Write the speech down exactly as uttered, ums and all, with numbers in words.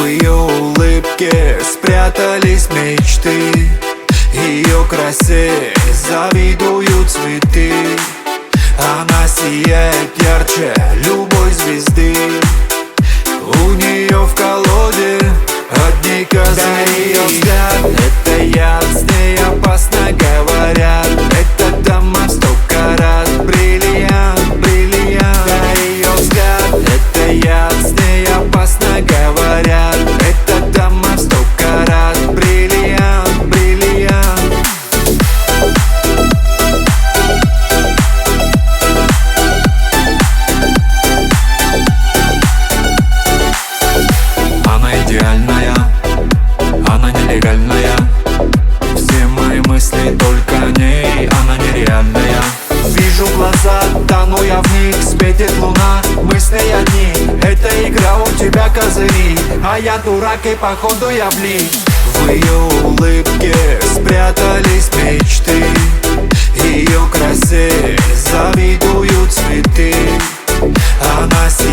В ее улыбке спрятались мечты, ее красе завидуют цветы. Она сияет ярче любой звезды. У нее в колоде одни козы. Да, ее взгляд — это яд, с ней опасно говорят. Эта дама сто карат, бриллиант, бриллиант. Да, ее взгляд — это яд, с ней опасно говорят. Эта дама сто карат, бриллиант, бриллиант. Она идеальная, она нелегальная. Все мои мысли только о ней, она нереальная. Вижу глаза, тону я в них, светит луна, мы с ней одни. Это игра, у тебя козыри, а я дурак и походу я влип. В ее улыбке спрятались мечты, ее красе завидуют цветы. Она